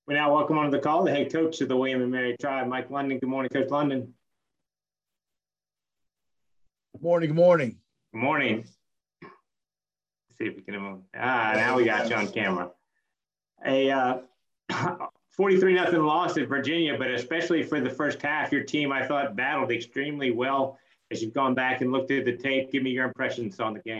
We now welcome onto the call the head coach of the William and Mary Tribe, Mike London. Good morning, Coach London. Good morning. Good morning. Good morning. Let's see if we can move. Now we got you on camera. A 43-0 loss at Virginia, but especially for the first half, your team, I thought, battled extremely well as you've gone back and looked at the tape. Give me your impressions on the game.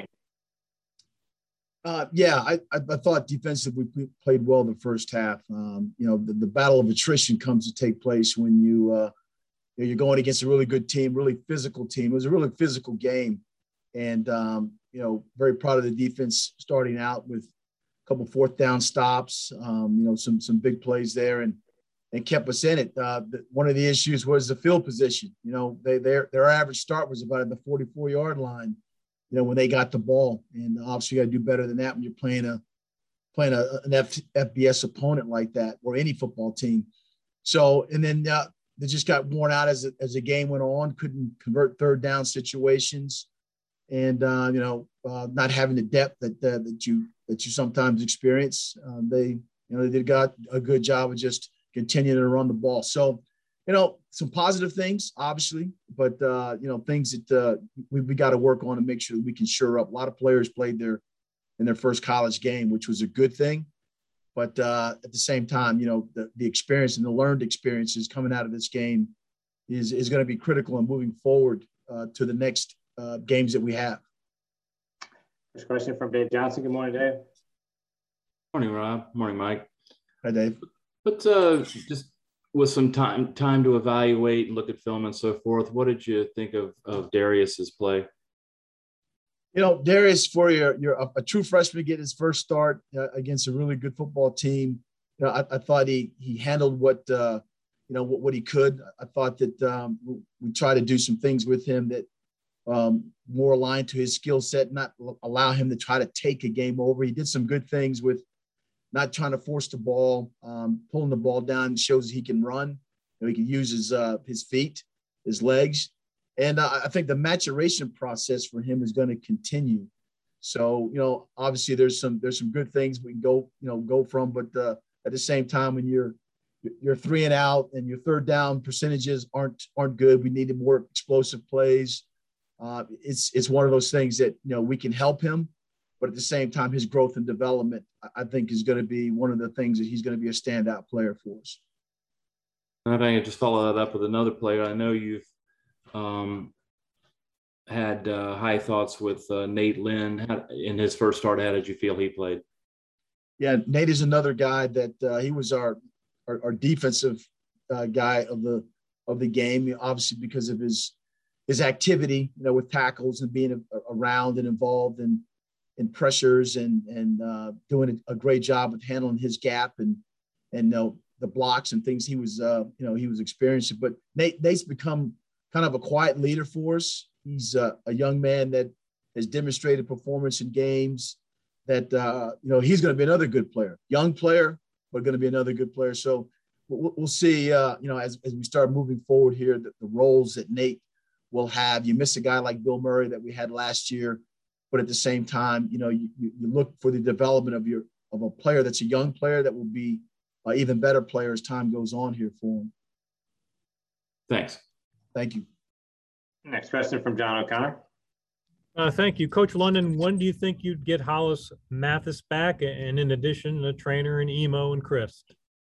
I thought defensively we played well the first half. The battle of attrition comes to take place when you're going against a really good team, really physical team. It was a really physical game, and very proud of the defense starting out with a couple fourth down stops. Some big plays there, and kept us in it. One of the issues was the field position. Their average start was about at the 44-yard line. When they got the ball, and obviously you got to do better than that when you're playing an FBS opponent like that, or any football team. So, and then they just got worn out as the game went on, couldn't convert third down situations, and not having the depth that you sometimes experience. They got a good job of just continuing to run the ball. So, some positive things, obviously, but, things that we got to work on to make sure that we can shore up. A lot of players played in their first college game, which was a good thing. But at the same time, the experience and the learned experiences coming out of this game is going to be critical in moving forward to the next games that we have. First question from Dave Johnson. Good morning, Dave. Morning, Rob. Morning, Mike. Hi, Dave. But just with some time to evaluate and look at film and so forth, what did you think of Darius's play? Darius, for you're a true freshman, get his first start against a really good football team. I thought he handled what he could. I thought that we tried to do some things with him that more aligned to his skill set, not allow him to try to take a game over. He did some good things with not trying to force the ball, pulling the ball down, shows he can run. He can use his feet, his legs. And I think the maturation process for him is going to continue. So, obviously there's some good things we can go from, but at the same time, when you're 3 and out and your third down percentages aren't good, we needed more explosive plays. It's one of those things that, we can help him, but at the same time, his growth and development, I think, is going to be one of the things that he's going to be a standout player for us. I think I just follow that up with another player. I know you've had high thoughts with Nate Lynn in his first start. How did you feel he played? Yeah, Nate is another guy that he was our defensive guy of the game, obviously because of his activity, with tackles and being around and involved in pressures and doing a great job with handling his gap and the blocks and things he was experiencing. But Nate's become kind of a quiet leader for us. He's a young man that has demonstrated performance in games that, he's going to be another good player, young player, but going to be another good player. So we'll see, as we start moving forward here, the roles that Nate will have. You miss a guy like Bill Murray that we had last year, but at the same time, you look for the development of a player that's a young player that will be an even better player as time goes on here for him. Thanks. Thank you. Next question from John O'Connor. Thank you. Coach London, when do you think you'd get Hollis Mathis back? And in addition, the trainer and Emo and Chris?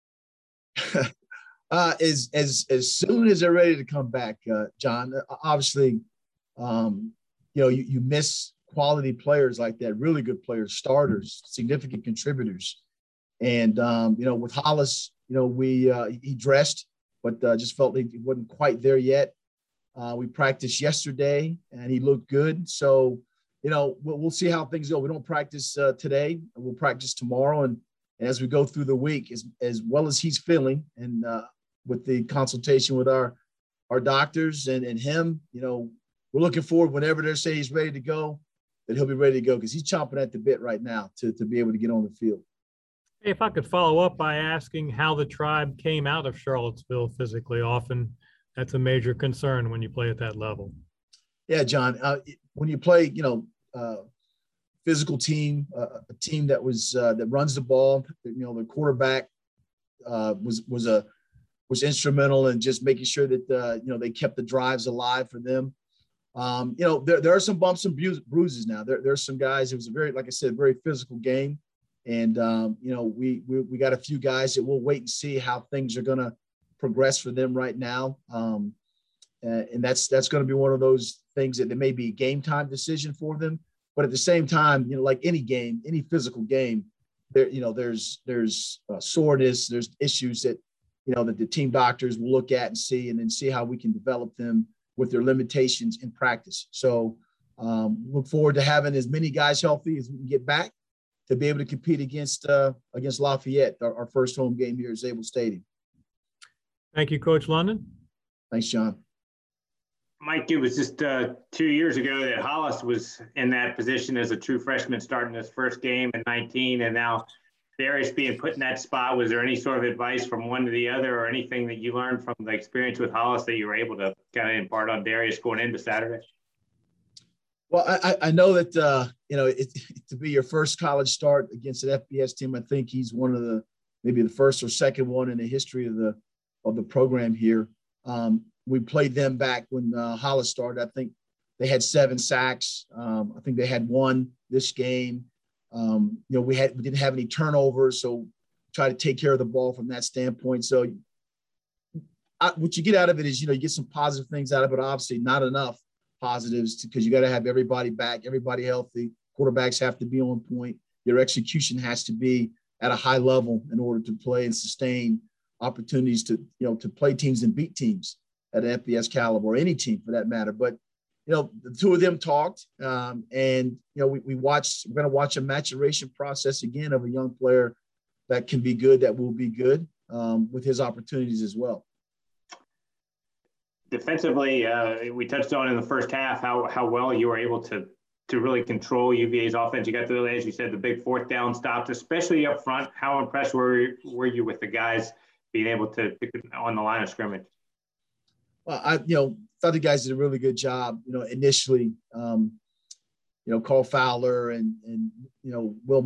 As soon as they're ready to come back, John. Obviously, you miss quality players like that, really good players, starters, significant contributors. And, with Hollis, he dressed, but just felt he wasn't quite there yet. We practiced yesterday and he looked good. So, we'll see how things go. We don't practice today. We'll practice tomorrow. And as we go through the week, as well as he's feeling, and with the consultation with our doctors and him, we're looking forward whenever they say he's ready to go, that he'll be ready to go, because he's chomping at the bit right now to be able to get on the field. Hey, if I could follow up by asking how the Tribe came out of Charlottesville physically. Often that's a major concern when you play at that level. Yeah, John, when you play, physical team, a team that runs the ball, the quarterback was instrumental in just making sure that they kept the drives alive for them. There are some bumps and bruises now. There's some guys. It was a very, like I said, very physical game, and we got a few guys that we'll wait and see how things are going to progress for them right now. And that's going to be one of those things that there may be a game time decision for them. But at the same time, like any game, any physical game, there's soreness, there's issues that the team doctors will look at and see, and then see how we can develop them with their limitations in practice. So look forward to having as many guys healthy as we can get back to be able to compete against Lafayette, our first home game here at Zabel Stadium. Thank you, Coach London. Thanks, John. Mike, it was just 2 years ago that Hollis was in that position as a true freshman starting his first game in 19, and now Darius being put in that spot. Was there any sort of advice from one to the other, or anything that you learned from the experience with Hollis that you were able to kind of impart on Darius going into Saturday? Well, I know that, to be your first college start against an FBS team, I think he's one of maybe the first or second one in the history of the program here. We played them back when Hollis started. I think they had 7 sacks. I think they had 1 this game. We didn't have any turnovers, so try to take care of the ball from that standpoint. So what you get out of it is, you get some positive things out of it. Obviously, not enough positives because you got to have everybody back, everybody healthy. Quarterbacks have to be on point. Your execution has to be at a high level in order to play and sustain opportunities to play teams and beat teams at an FBS caliber, or any team for that matter. But the two of them talked, and we're going to watch a maturation process again of a young player that can be good, that will be good with his opportunities as well. Defensively, we touched on in the first half how well you were able to really control UVA's offense. You got as you said, the big 4th down stops, especially up front. How impressed were you with the guys being able to on the line of scrimmage? Well, I thought the guys did a really good job. Initially, Carl Fowler and Will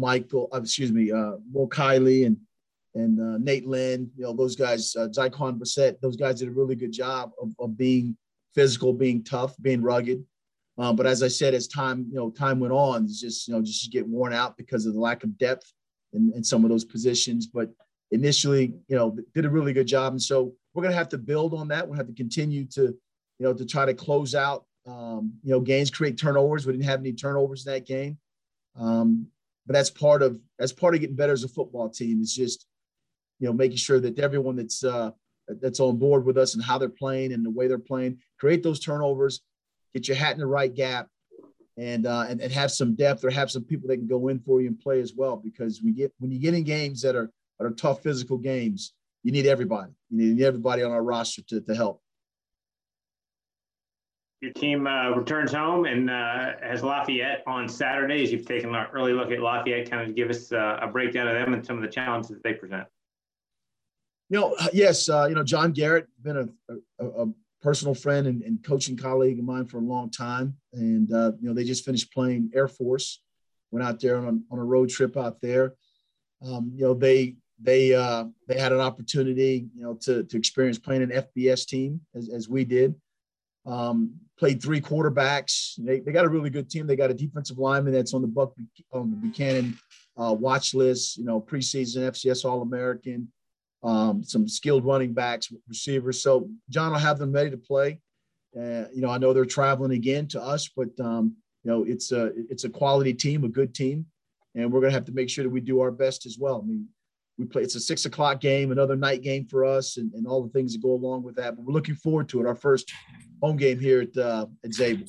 Kiley and Nate Lynn. Those guys, Zycon Brissett. Those guys did a really good job of being physical, being tough, being rugged. But as I said, as time went on, it's just get worn out because of the lack of depth in some of those positions. But initially, did a really good job, and so we're going to have to build on that. We'll have to continue to try to close out, games, create turnovers. We didn't have any turnovers in that game. But that's part of getting better as a football team. It's just, making sure that everyone that's on board with us and how they're playing and the way they're playing, create those turnovers, get your hat in the right gap, and have some depth, or have some people that can go in for you and play as well. Because when you get in games that are tough physical games, you need everybody. You need everybody on our roster to help. Your team returns home and has Lafayette on Saturdays. You've taken an early look at Lafayette. Kind of give us a breakdown of them and some of the challenges that they present. Yes, John Garrett, been a personal friend and coaching colleague of mine for a long time. And, they just finished playing Air Force, went out there on a road trip out there. They had an opportunity, to experience playing an FBS team as we did. Played 3 quarterbacks. They got a really good team. They got a defensive lineman that's on the Buchanan watch list. Preseason FCS All-American. Some skilled running backs, receivers. So John will have them ready to play. I know they're traveling again to us, but it's a quality team, a good team, and we're going to have to make sure that we do our best as well. I mean, it's a 6 o'clock game, another night game for us, and all the things that go along with that. But we're looking forward to it. Our first home game here at Zabel.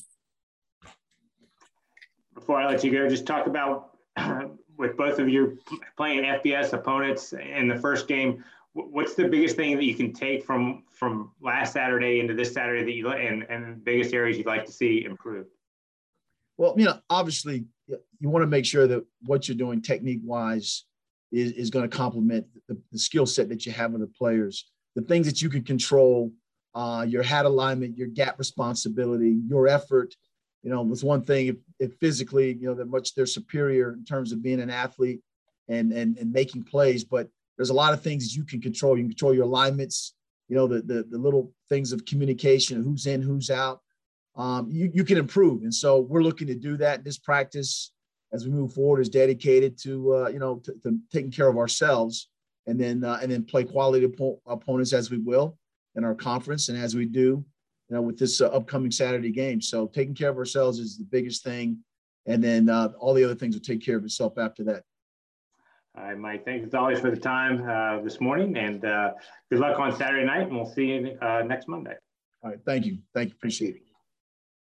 Before I let you go, just talk about with both of you playing FBS opponents in the first game. What's the biggest thing that you can take from last Saturday into this Saturday that you and biggest areas you'd like to see improved? Well, obviously you want to make sure that what you're doing technique-wise is going to complement the skill set that you have with the players. The things that you can control, your hat alignment, your gap responsibility, your effort. It's one thing if physically, that much they're superior in terms of being an athlete and making plays, but there's a lot of things you can control. You can control your alignments, you know, the little things of communication, who's in, who's out. You can improve. And so we're looking to do that. This practice, as we move forward, is dedicated to, you know, to taking care of ourselves, and then play quality opponents as we will in our conference, and as we do, you know, with this upcoming Saturday game. So taking care of ourselves is the biggest thing. And then all the other things will take care of itself after that. All right, Mike, thanks as always for the time this morning, and good luck on Saturday night, and we'll see you next Monday. All right. Thank you. Appreciate it.